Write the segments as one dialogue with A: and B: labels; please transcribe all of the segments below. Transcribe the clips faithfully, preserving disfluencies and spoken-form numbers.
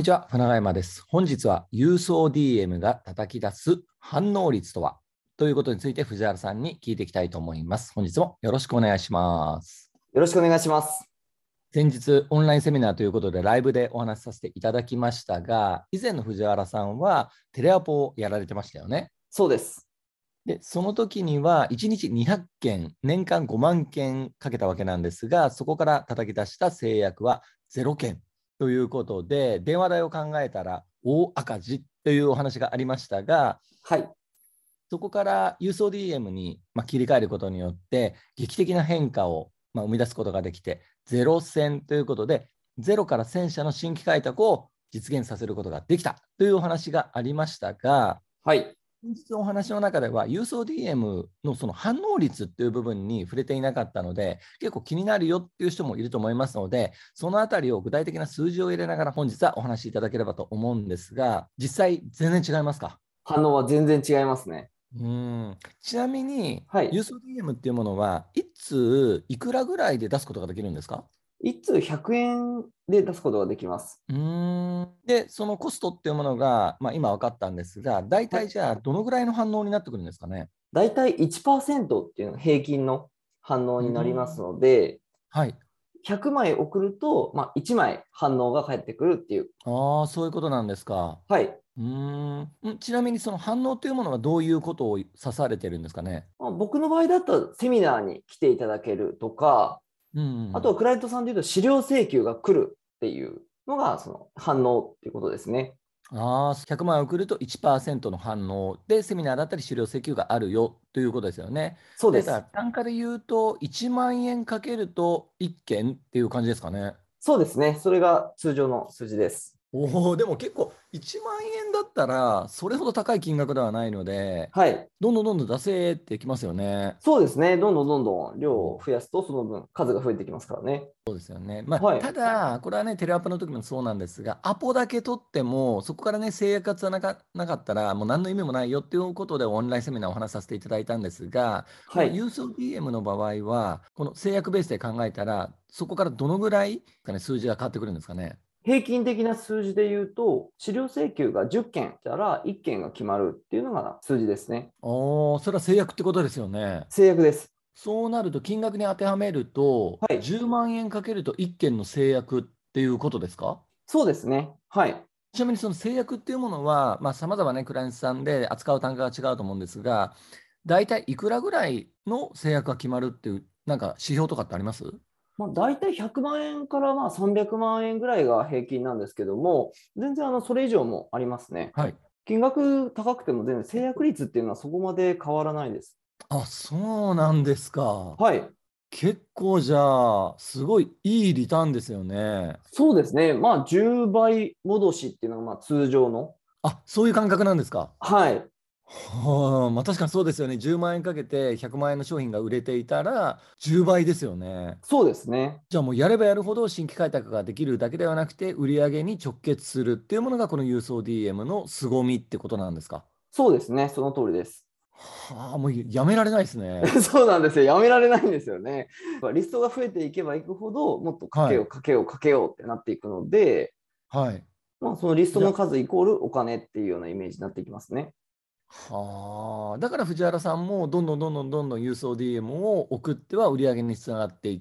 A: にちは、船川山です。本日は郵送 ディーエム が叩き出す反応率とはということについて藤原さんに聞いていきたいと思います。本日もよろしくお願いします。
B: よろしくお願いします。
A: 先日オンラインセミナーということでライブでお話しさせていただきましたが、以前の藤原さんはテレアポをやられてましたよね。
B: そうです。
A: で、その時にはいちにちにひゃっけん、年間ごまんけんかけたわけなんですが、そこから叩き出した制約はゼロけんということで、電話代を考えたら大赤字というお話がありましたが、
B: はい。
A: そこから郵送 ディーエム に、まあ、切り替えることによって、劇的な変化を、まあ、生み出すことができて、ゼロ戦ということで、ゼロからせん社の新規開拓を実現させることができたというお話がありましたが、
B: はい。
A: 本日のお話の中では、郵送 ディーエム のその反応率っていう部分に触れていなかったので、結構気になるよっていう人もいると思いますので、そのあたりを具体的な数字を入れながら本日はお話しいただければと思うんですが、実際全然違いますか？
B: 反応は全然違いますね。
A: うんちなみに、
B: はい。
A: 郵送 ディーエム っていうものは、いついくらぐらいで出すことができるんですか？
B: いっ通ひゃくえんで出すことができます。
A: うーんで、そのコストっていうものが、まあ、今分かったんですが、大
B: はい。
A: 体じゃあ、どのぐらいの反応になってくるんですかね？
B: だいたいいちパーセントっていうのが平均の反応
A: う
B: になります
A: ん
B: ので、
A: はい。
B: ひゃくまい送ると、まあ、いちまい反応が返ってくるっていう。
A: ああ、そういうことなんですか。
B: はい。
A: うーんんちなみに、その反応というものはどういうことを指されてるんですかね？
B: まあ、僕の場合だとセミナーに来ていただけるとか、
A: うんうんうん
B: あとはクライアントさんでいうと資料請求が来るっていうのがその反応っていうことですね。
A: ああ、ひゃくまん送るといちパーセントの反応で、セミナーだったり資料請求があるよということですよね。で、だ
B: そうです。
A: から単価で言うと、いちまん円かけるといっけんっていう感じですかね。
B: そうですね。それが通常の数字です。
A: おお、でも結構いちまん円だったら、それほど高い金額ではないので、
B: はい。
A: どんどんどんどん出せってきますよね。
B: そうですね。どんどんどんどん量を
A: うん
B: 増やすと、その分数が増えてきますからね。
A: そうですよね。まあ、
B: はい。
A: ただ、これはね、テレアポの時もそうなんですが、アポだけ取っても、そこからね、制約がつながなかったら、もう何の意味もないよっていうことで、オンラインセミナーをお話しさせていただいたんですが、この
B: はい。
A: 郵送 ディーエム の場合は、この制約ベースで考えたら、そこからどのぐらいかね、数字が変わってくるんですかね。
B: 平均的な数字で言うと、資料請求がじゅっけんしたらいっけんが決まるっていうのが数字ですね。
A: おー、それは制約ってことですよね。
B: 制約です。
A: そうなると、金額に当てはめると、
B: はい。
A: じゅうまん円かけるといっけんの制約っていうことですか？
B: そうですね。はい。
A: ちなみにその制約っていうものは、まあ、様々ね、クライアントさんで扱う単価が違うと思うんですが、大体いくらぐらいの制約が決まるっていう、なんか指標とかってあります？
B: まあ、大体ひゃくまん円からまあさんびゃくまん円ぐらいが平均なんですけども、全然あのそれ以上もありますね。
A: はい。
B: 金額高くても全然制約率っていうのはそこまで変わらないです。
A: あ、そうなんですか。
B: はい。
A: 結構じゃあ、すごいいいリターンですよね。
B: そうですね。まあ、じゅうばい戻しっていうのがまあ通常の。
A: あ、そういう感覚なんですか。
B: はい。
A: はあ、まあ確かにそうですよね。じゅうまん円かけてひゃくまん円の商品が売れていたらじゅうばいですよね。
B: そうですね。
A: じゃあもうやればやるほど新規開拓ができるだけではなくて、売上に直結するっていうものがこの郵送 ディーエム の凄みってことなんですか。
B: そうですね。その通りです。
A: はあ、もうやめられないですね。
B: そうなんですよ。やめられないんですよね。リストが増えていけばいくほど、もっとかけ
A: はい。
B: よう、かけよう、かけようってなっていくので、
A: はい。
B: まあ、そのリスト
A: じゃ
B: の数イコールお金っていうようなイメージになっていきますね。
A: はあ、だから藤原さんもどんどんどんどんどんどん郵送 ディーエム を送っては売り上げにつながっていって、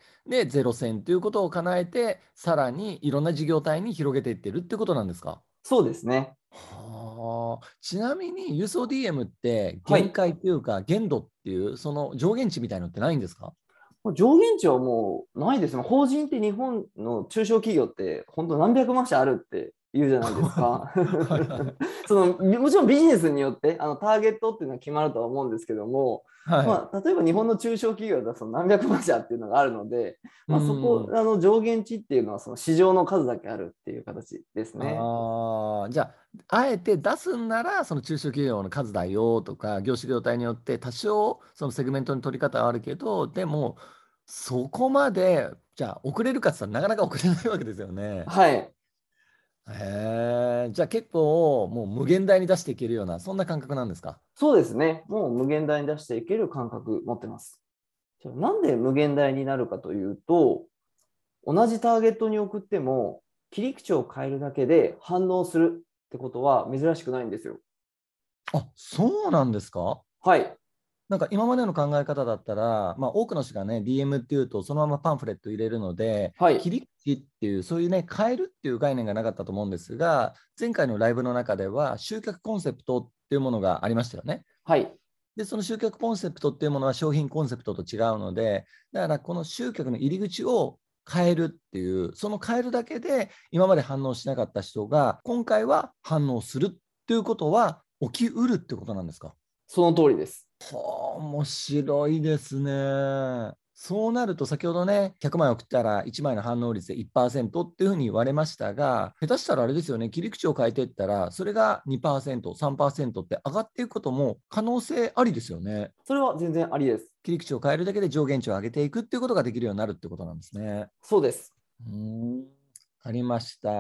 A: で、ゼロ戦ということを叶えて、さらにいろんな事業体に広げていってるってことなんですか。
B: そうですね。
A: はあ、ちなみに輸送 ディーエム って限
B: はい。
A: 界っていうか限度っていうその上限値みたいのってないんですか？
B: 上限値はもうないですね。法人って日本の中小企業って本当何百万社あるって言うじゃないですか。
A: はいはい
B: そのもちろんビジネスによってあのターゲットっていうのは決まるとは思うんですけども、
A: はい。
B: まあ、例えば日本の中小企業だとその何百万社っていうのがあるので、
A: う
B: まあ、そこ
A: ん。
B: あの上限値っていうのはその市場の数だけあるっていう形ですね。
A: ああ、じゃあ、あえて出すんなら、その中小企業の数だよとか、業種業態によって多少、そのセグメントの取り方はあるけど、でも、そこまで、じゃあ、遅れるかって言ったらなかなか遅れないわけですよね。
B: はい。
A: へえ、じゃあ結構、もう無限大に出していけるような、そんな感覚なんですか。
B: そうですね。もう無限大に出していける感覚持ってます。じゃあなんで無限大になるかというと、同じターゲットに送っても、 切り口を変えるだけで反応するってことは珍しくないんですよ。
A: あ、そうなんですか？
B: はい。
A: なんか今までの考え方だったら、まあ、多くの人がね、ディーエム っていうと、そのままパンフレット入れるので、
B: はい。
A: 切り口っていう、そういうね、変えるっていう概念がなかったと思うんですが、前回のライブの中では、集客コンセプトっていうものがありましたよね。
B: はい。
A: で、その集客コンセプトっていうものは商品コンセプトと違うので、だからこの集客の入り口を変えるっていう、その変えるだけで、今まで反応しなかった人が、今回は反応するっていうことは、起きうるってことなんですか？
B: その通りです。
A: はあ、面白いですね。そうなると、先ほどね、ひゃくまい送ったらいちまいの反応率でいちパーセントっていうふうに言われましたが、下手したらあれですよね、切り口を変えていったら、それがにパーセント、さんパーセントって上がっていくことも可能性ありですよね。
B: それは全然ありです。
A: 切り口を変えるだけで上限値を上げていくっていうことができるようになるってことなんですね。
B: そうです。
A: うーん、ありました。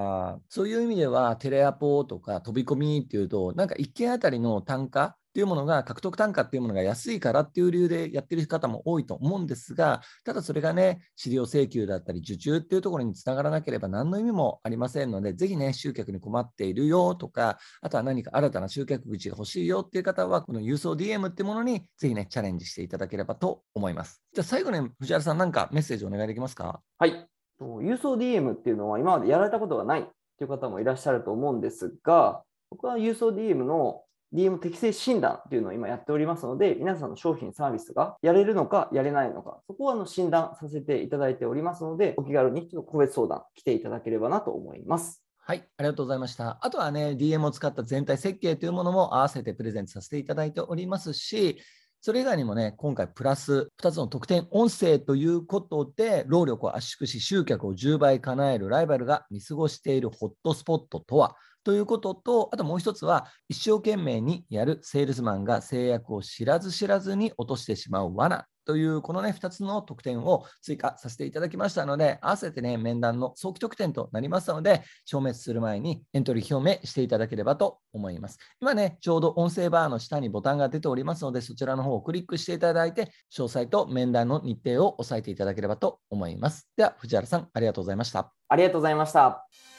A: そういう意味では、テレアポとか飛び込みっていうと、なんかいっけんあたりの単価っていうものが、獲得単価っていうものが安いからっていう理由でやってる方も多いと思うんですが、ただそれがね、資料請求だったり、受注っていうところにつながらなければ何の意味もありませんので、ぜひね、集客に困っているよとか、あとは何か新たな集客口が欲しいよっていう方は、この郵送 ディーエム っていうものにぜひね、チャレンジしていただければと思います。じゃあ最後に藤原さん、なんかメッセージお願いできますか？
B: はい。郵送 ディーエム っていうのは今までやられたことがないっていう方もいらっしゃると思うんですが、僕は郵送 ディーエム の ディーエム 適正診断っていうのを今やっておりますので、皆さんの商品、サービスがやれるのかやれないのか、そこをあの診断させていただいておりますので、お気軽にちょっと個別相談来ていただければなと思います。
A: はい、ありがとうございました。あとはね、ディーエム を使った全体設計というものも合わせてプレゼントさせていただいておりますし、それ以外にもね、今回プラスふたつの特典音声ということで、労力を圧縮し、集客をじゅうばい叶えるライバルが見過ごしているホットスポットとはということと、あともう一つは、一生懸命にやるセールスマンが制約を知らず知らずに落としてしまう罠という、このね、ふたつの特典を追加させていただきましたので、合わせてね、面談の早期特典となりますので、消滅する前にエントリー表明していただければと思います。今ね、ちょうど音声バーの下にボタンが出ておりますので、そちらの方をクリックしていただいて、詳細と面談の日程を押さえていただければと思います。では、藤原さん、ありがとうございました。
B: ありがとうございました。